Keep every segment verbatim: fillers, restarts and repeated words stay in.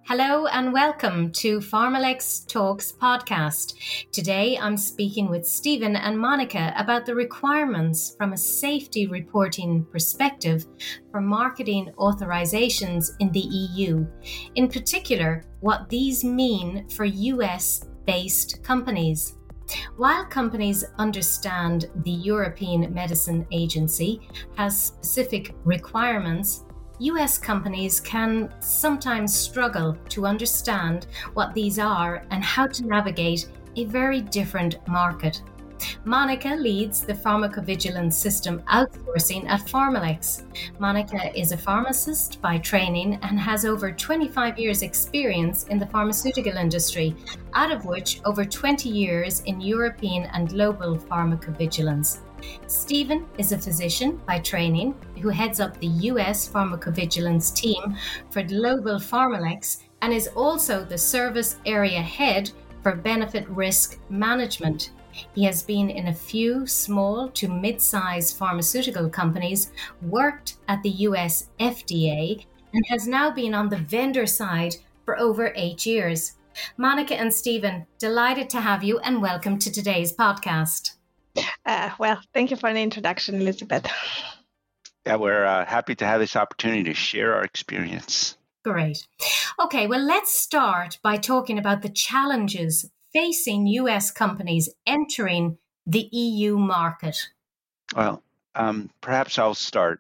Hello and welcome to PharmaLex Talks podcast. Today I'm speaking with Stephen and Monica about the requirements from a safety reporting perspective for marketing authorizations in the E U. In particular, what these mean for U S-based companies. While companies understand the European Medicine Agency has specific requirements, U S companies can sometimes struggle to understand what these are and how to navigate a very different market. Monica leads the pharmacovigilance system outsourcing at PharmaLex. Monica is a pharmacist by training and has over twenty-five years experience in the pharmaceutical industry, out of which over twenty years in European and global pharmacovigilance. Stephen is a physician by training who heads up the U S pharmacovigilance team for global PharmaLex and is also the service area head for benefit risk management. He has been in a few small to mid-sized pharmaceutical companies, worked at the U S F D A, and has now been on the vendor side for over eight years. Monica and Stephen, delighted to have you and welcome to today's podcast. Uh, well, thank you for the introduction, Elizabeth. Yeah, we're uh, happy to have this opportunity to share our experience. Great. Okay, well, let's start by talking about the challenges facing U S companies entering the E U market. Well, um, perhaps I'll start.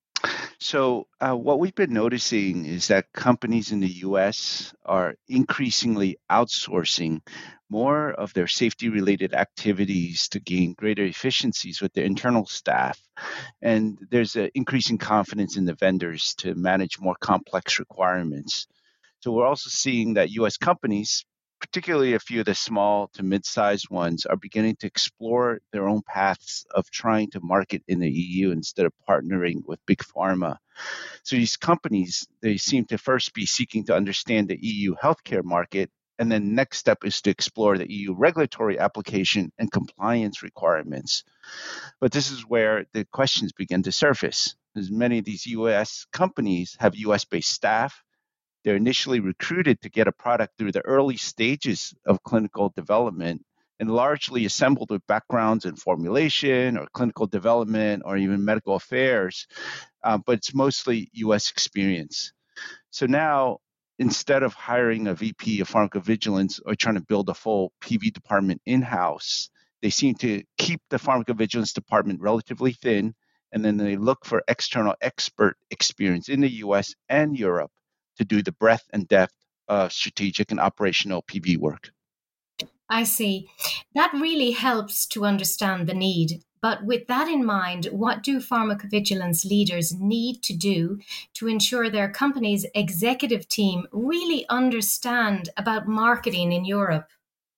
So uh, what we've been noticing is that companies in the U S are increasingly outsourcing more of their safety-related activities to gain greater efficiencies with their internal staff. And there's an increasing confidence in the vendors to manage more complex requirements. So we're also seeing that U S companies, particularly a few of the small to mid-sized ones, are beginning to explore their own paths of trying to market in the E U instead of partnering with big pharma. So these companies, they seem to first be seeking to understand the E U healthcare market, and then next step is to explore the E U regulatory application and compliance requirements. But this is where the questions begin to surface, as many of these U S companies have U S-based staff. They're initially recruited to get a product through the early stages of clinical development and largely assembled with backgrounds in formulation or clinical development or even medical affairs, uh, but it's mostly U S experience. So now, instead of hiring a V P of pharmacovigilance or trying to build a full P V department in-house, they seem to keep the pharmacovigilance department relatively thin, and then they look for external expert experience in the U S and Europe to do the breadth and depth of strategic and operational P V work. I see. That really helps to understand the need. But with that in mind, what do pharmacovigilance leaders need to do to ensure their company's executive team really understand about marketing in Europe?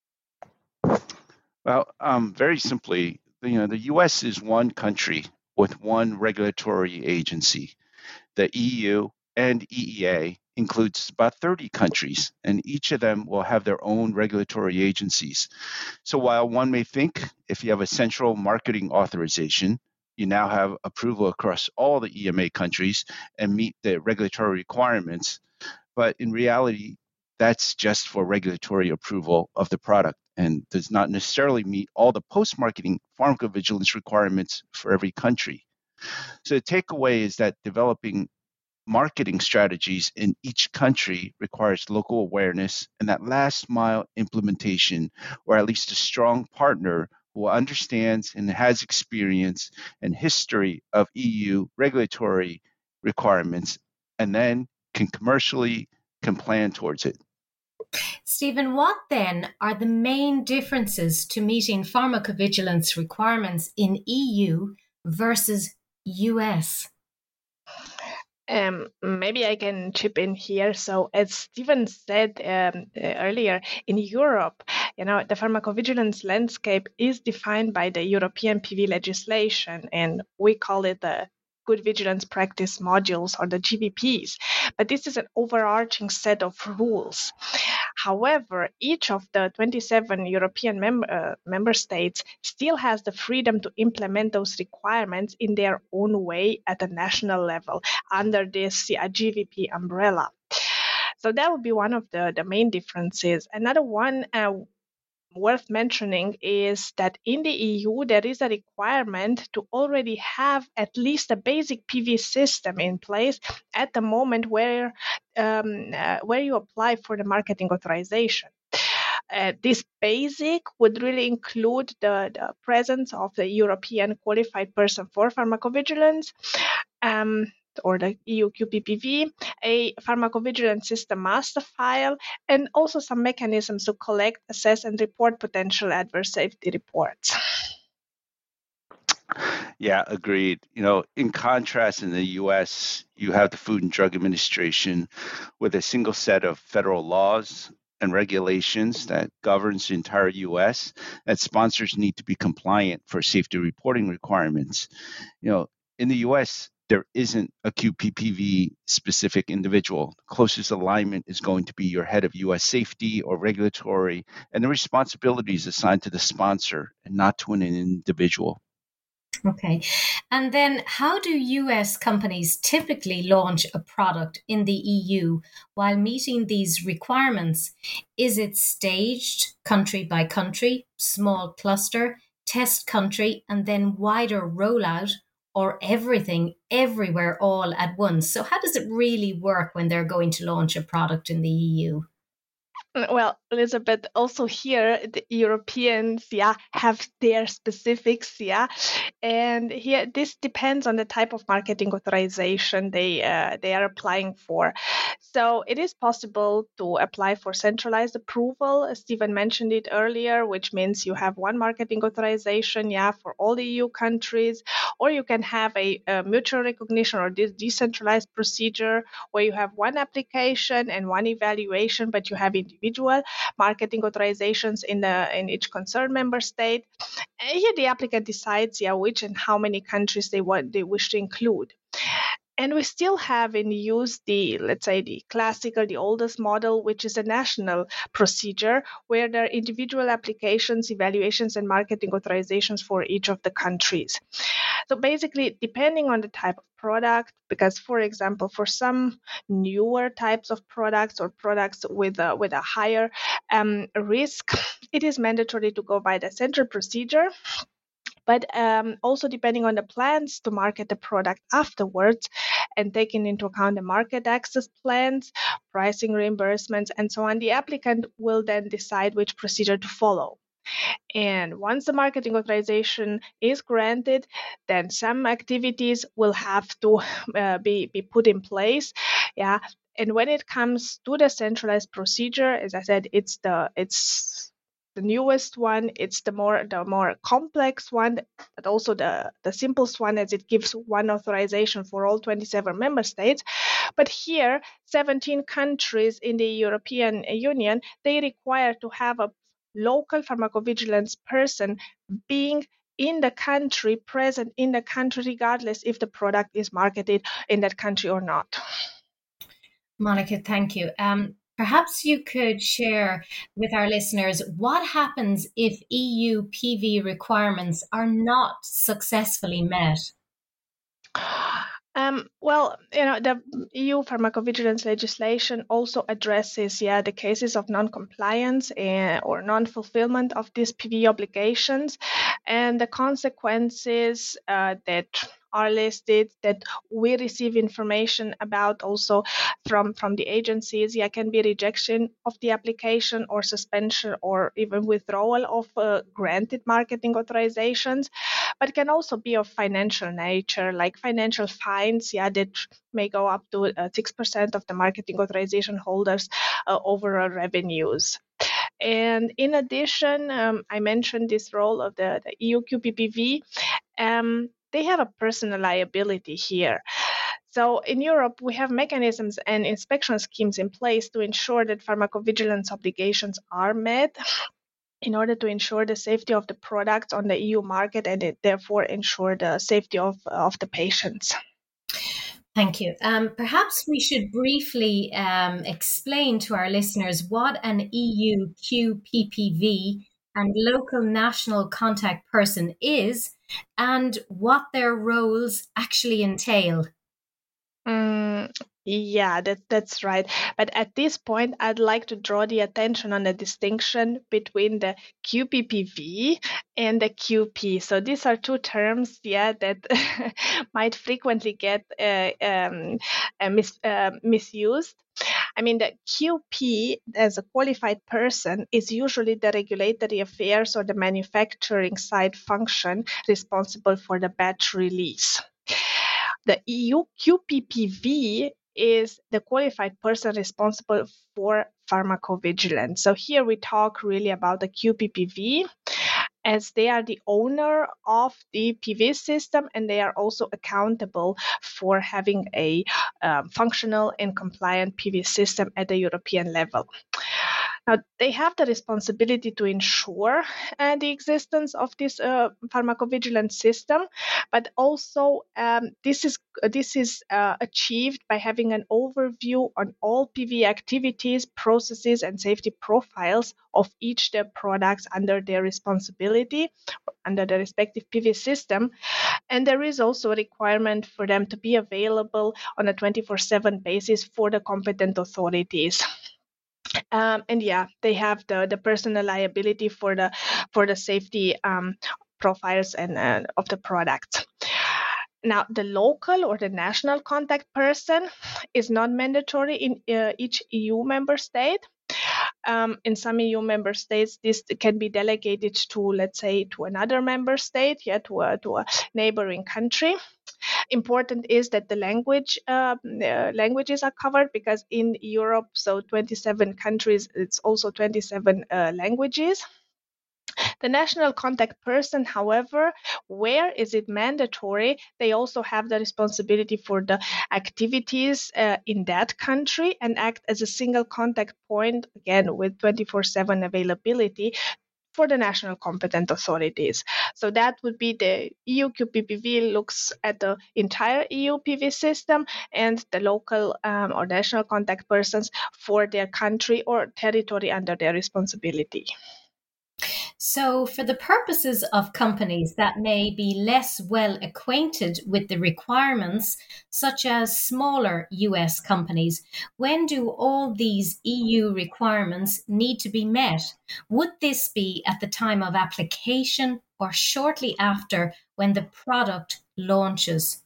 Well, um, very simply, you know, the U S is one country with one regulatory agency. The E U and E E A includes about thirty countries, and each of them will have their own regulatory agencies. So while one may think if you have a central marketing authorization, you now have approval across all the E M A countries and meet the regulatory requirements, but in reality, that's just for regulatory approval of the product and does not necessarily meet all the post-marketing pharmacovigilance requirements for every country. So the takeaway is that developing marketing strategies in each country requires local awareness and that last mile implementation, or at least a strong partner who understands and has experience and history of E U regulatory requirements and then can commercially can plan towards it. Stephen, what then are the main differences to meeting pharmacovigilance requirements in E U versus U S? Um, maybe I can chip in here. So, as Stephen said um, uh, earlier, in Europe, you know, the pharmacovigilance landscape is defined by the European P V legislation, and we call it the Good Vigilance Practice Modules, or the G V Ps. But this is an overarching set of rules. However, each of the twenty-seven European mem- uh, member states still has the freedom to implement those requirements in their own way at a national level under this uh, G V P umbrella. So that would be one of the, the main differences. Another one uh, worth mentioning is that in the E U, there is a requirement to already have at least a basic P V system in place at the moment where, um, uh, where you apply for the marketing authorization. Uh, this basic would really include the, the presence of the European qualified person for pharmacovigilance, um, or the E U Q P P V, a pharmacovigilance system master file, and also some mechanisms to collect, assess, and report potential adverse safety reports. Yeah, agreed. You know, in contrast, in the U S, you have the Food and Drug Administration with a single set of federal laws and regulations that governs the entire U S, that sponsors need to be compliant for safety reporting requirements. You know, in the U S, there isn't a Q P P V specific individual. The closest alignment is going to be your head of U S safety or regulatory, and the responsibility is assigned to the sponsor and not to an individual. Okay. And then how do U S companies typically launch a product in the E U while meeting these requirements? Is it staged country by country, small cluster, test country, and then wider rollout, or everything everywhere all at once? So how does it really work when they're going to launch a product in the E U? Well, Elizabeth, also here the Europeans, yeah, have their specifics, yeah, and here this depends on the type of marketing authorization they uh, they are applying for. So it is possible to apply for centralized approval, as Stephen mentioned it earlier, which means you have one marketing authorization, yeah, for all the E U countries, or you can have a, a mutual recognition or this decentralized procedure where you have one application and one evaluation, but you have individual marketing authorizations in the in each concerned member state. And here the applicant decides, yeah, which and how many countries they want they wish to include. And we still have in use the, let's say, the classical, the oldest model, which is a national procedure where there are individual applications, evaluations, and marketing authorizations for each of the countries. So basically, depending on the type of product, because, for example, for some newer types of products or products with a, with a higher um, risk, it is mandatory to go by the central procedure. But um, also depending on the plans to market the product afterwards and taking into account the market access plans, pricing reimbursements, and so on, the applicant will then decide which procedure to follow. And once the marketing authorization is granted, then some activities will have to uh, be, be put in place. Yeah. And when it comes to the centralized procedure, as I said, it's the it's the newest one. It's the more the more complex one, but also the, the simplest one, as it gives one authorization for all twenty-seven member states. But here, seventeen countries in the European Union, they require to have a local pharmacovigilance person being in the country, present in the country, regardless if the product is marketed in that country or not. Monica, thank you. Um, perhaps you could share with our listeners what happens if E U P V requirements are not successfully met? Um, well, you know, the E U pharmacovigilance legislation also addresses, yeah, the cases of non-compliance uh, or non-fulfillment of these P V obligations, and the consequences uh, that are listed that we receive information about also from from the agencies. Yeah, can be rejection of the application or suspension or even withdrawal of uh, granted marketing authorizations, but can also be of financial nature, like financial fines, yeah, that may go up to uh, six percent of the marketing authorization holders' uh, overall revenues. And in addition, um, I mentioned this role of the, the E U Q P P V. Um, they have a personal liability here. So in Europe, we have mechanisms and inspection schemes in place to ensure that pharmacovigilance obligations are met in order to ensure the safety of the products on the E U market and it therefore ensure the safety of, of the patients. Thank you. Um, perhaps we should briefly um, explain to our listeners what an E U Q P P V and local national contact person is and what their roles actually entail. Mm, Yeah, that, that's right. But at this point, I'd like to draw the attention on the distinction between the Q P P V and the Q P. So these are two terms, yeah, that might frequently get uh, um, uh, mis- uh, misused. I mean, the Q P, as a qualified person, is usually the regulatory affairs or the manufacturing side function responsible for the batch release. The E U Q P P V is the qualified person responsible for pharmacovigilance. So here we talk really about the Q P P V, as they are the owner of the P V system, and they are also accountable for having a um, functional and compliant P V system at the European level. Now, they have the responsibility to ensure uh, the existence of this uh, pharmacovigilance system, but also um, this is this is uh, achieved by having an overview on all P V activities, processes, and safety profiles of each their products under their responsibility, under the respective P V system. And there is also a requirement for them to be available on a twenty-four seven basis for the competent authorities. Um, and yeah, they have the, the personal liability for the for the safety um, profiles and uh, of the products. Now, the local or the national contact person is not mandatory in uh, each E U member state. Um, in some E U member states, this can be delegated to, let's say, to another member state, yeah, to a, to a neighboring country. Important is that the language uh, uh, languages are covered, because in Europe, so twenty-seven countries, it's also twenty-seven uh, languages. The national contact person, however, where is it mandatory, they also have the responsibility for the activities uh, in that country and act as a single contact point, again, with twenty-four seven availability for the national competent authorities. So that would be the E U Q P P V looks at the entire E U P V system, and the local um, or national contact persons for their country or territory under their responsibility. So, for the purposes of companies that may be less well acquainted with the requirements, such as smaller U S companies, when do all these E U requirements need to be met? Would this be at the time of application or shortly after when the product launches?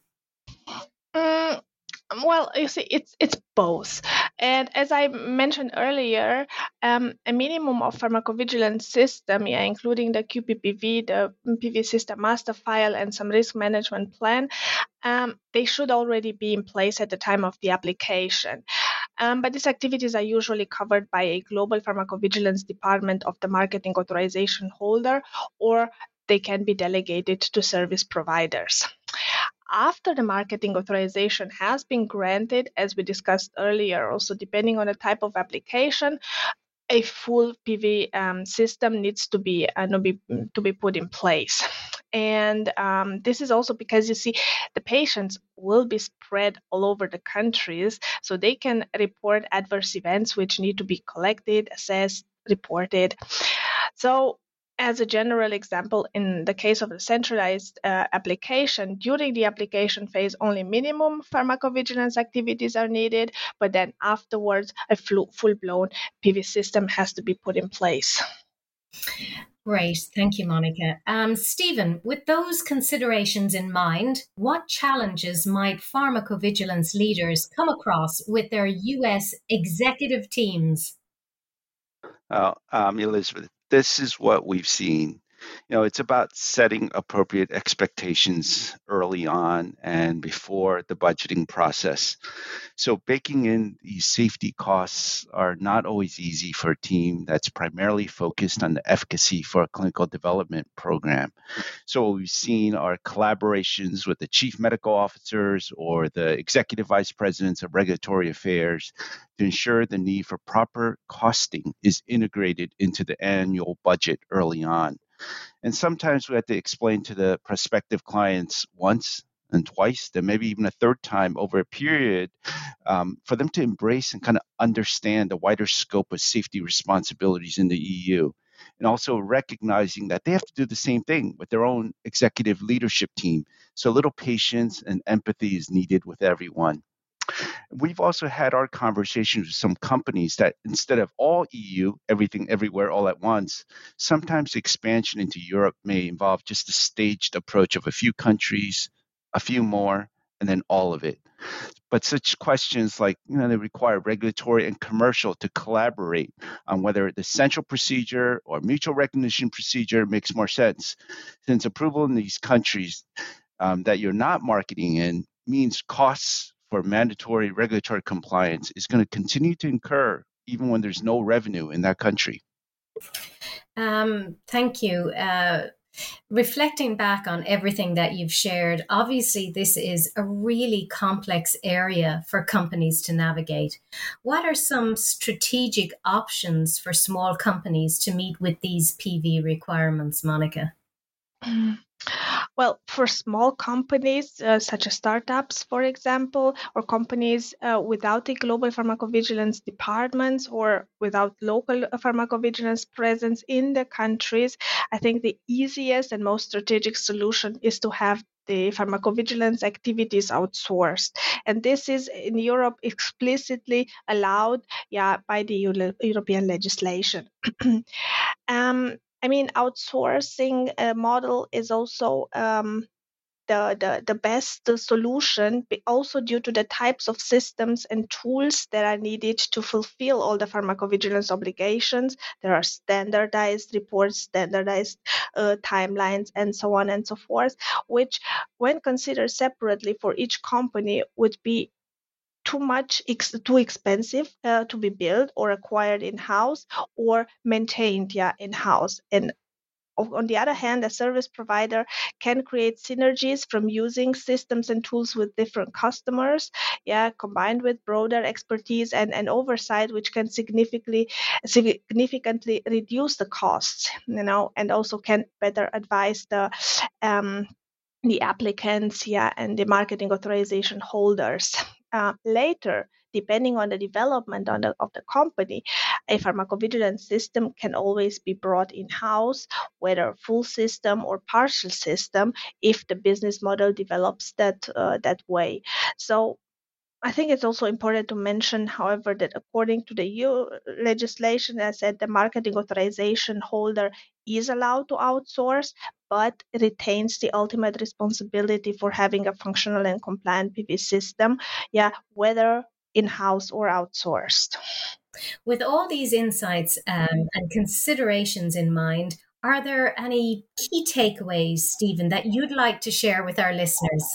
Mm, well, you see, it's it's both. And as I mentioned earlier, um, a minimum of pharmacovigilance system, yeah, including the Q P P V, the P V system master file, and some risk management plan, um, they should already be in place at the time of the application. Um, but these activities are usually covered by a global pharmacovigilance department of the marketing authorization holder, or they can be delegated to service providers. After the marketing authorization has been granted, as we discussed earlier, also depending on the type of application, a full P V um, system needs to be, uh, to be to be put in place. And um, this is also because, you see, the patients will be spread all over the countries, so they can report adverse events which need to be collected, assessed, reported. So, as a general example, in the case of the centralized uh, application, during the application phase, only minimum pharmacovigilance activities are needed, but then afterwards, a full-blown P V system has to be put in place. Great. Thank you, Monica. Um, Stephen, with those considerations in mind, what challenges might pharmacovigilance leaders come across with their U S executive teams? Uh, um, Elizabeth, this is what we've seen. You know, it's about setting appropriate expectations early on and before the budgeting process. So baking in these safety costs are not always easy for a team that's primarily focused on the efficacy for a clinical development program. So what we've seen are collaborations with the chief medical officers or the executive vice presidents of regulatory affairs to ensure the need for proper costing is integrated into the annual budget early on. And sometimes we have to explain to the prospective clients once and twice, then maybe even a third time over a period, um, for them to embrace and kind of understand the wider scope of safety responsibilities in the E U. And also recognizing that they have to do the same thing with their own executive leadership team. So a little patience and empathy is needed with everyone. We've also had our conversations with some companies that instead of all E U, everything everywhere all at once, sometimes expansion into Europe may involve just a staged approach of a few countries, a few more, and then all of it. But such questions like, you know, they require regulatory and commercial to collaborate on whether the central procedure or mutual recognition procedure makes more sense, since approval in these countries um, that you're not marketing in means costs for mandatory regulatory compliance is going to continue to incur even when there's no revenue in that country. Um, thank you. Uh, reflecting back on everything that you've shared, obviously this is a really complex area for companies to navigate. What are some strategic options for small companies to meet with these P V requirements, Monica? Well, for small companies, uh, such as startups, for example, or companies uh, without a global pharmacovigilance departments or without local pharmacovigilance presence in the countries, I think the easiest and most strategic solution is to have the pharmacovigilance activities outsourced. And this is in Europe explicitly allowed yeah, by the Euro- European legislation. um, I mean, outsourcing uh, model is also um, the, the, the best solution, also due to the types of systems and tools that are needed to fulfill all the pharmacovigilance obligations. There are standardized reports, standardized uh, timelines, and so on and so forth, which, when considered separately for each company, would be too much ex- too expensive uh, to be built or acquired in-house or maintained yeah in-house. And on the other hand, a service provider can create synergies from using systems and tools with different customers, yeah, combined with broader expertise and, and oversight, which can significantly significantly reduce the costs, you know, and also can better advise the um, the applicants, yeah, and the marketing authorization holders. Uh, later, depending on the development on the, of the company, a pharmacovigilance system can always be brought in-house, whether full system or partial system, if the business model develops that uh, that way. So I think it's also important to mention, however, that according to the E U legislation, as I said, the marketing authorization holder is allowed to outsource, but retains the ultimate responsibility for having a functional and compliant P V system, yeah, whether in-house or outsourced. With all these insights um, and considerations in mind, are there any key takeaways, Stephen, that you'd like to share with our listeners?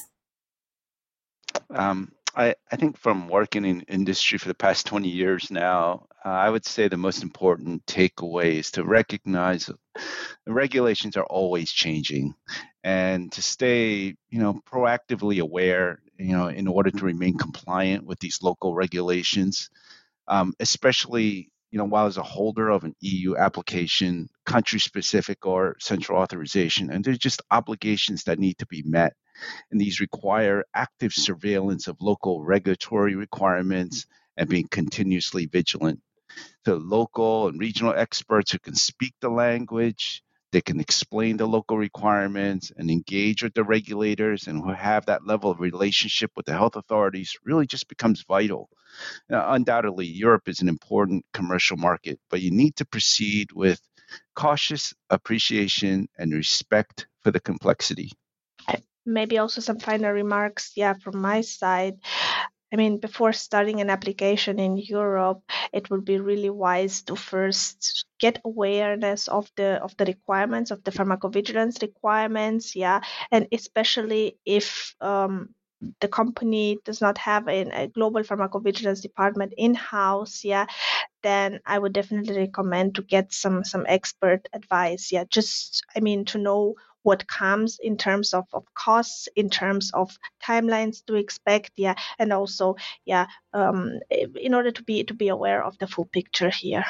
Um, I, I think from working in industry for the past twenty years now, uh, I would say the most important takeaway is to recognize the regulations are always changing, and to stay, you know, proactively aware, you know, in order to remain compliant with these local regulations, um, especially, you know, while as a holder of an E U application, country-specific or central authorization, and there's just obligations that need to be met. And these require active surveillance of local regulatory requirements and being continuously vigilant. So local and regional experts who can speak the language, they can explain the local requirements and engage with the regulators, and who have that level of relationship with the health authorities really just becomes vital. Now, undoubtedly, Europe is an important commercial market, but you need to proceed with cautious appreciation and respect for the complexity. Maybe also some final remarks, yeah, from my side. I mean, before starting an application in Europe, it would be really wise to first get awareness of the of the requirements, of the pharmacovigilance requirements, yeah, and especially if um, the company does not have a, a global pharmacovigilance department in-house, yeah, then I would definitely recommend to get some some expert advice, yeah, just, I mean, to know what comes in terms of, of costs, in terms of timelines to expect, yeah, and also, yeah, um, in order to be to be aware of the full picture here.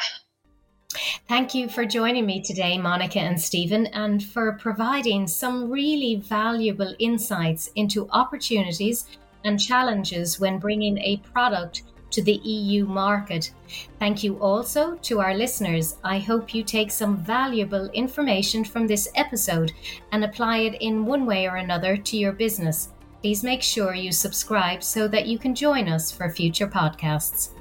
Thank you for joining me today, Monica and Stephen, and for providing some really valuable insights into opportunities and challenges when bringing a product to the E U market. Thank you also to our listeners. I hope you take some valuable information from this episode and apply it in one way or another to your business. Please make sure you subscribe so that you can join us for future podcasts.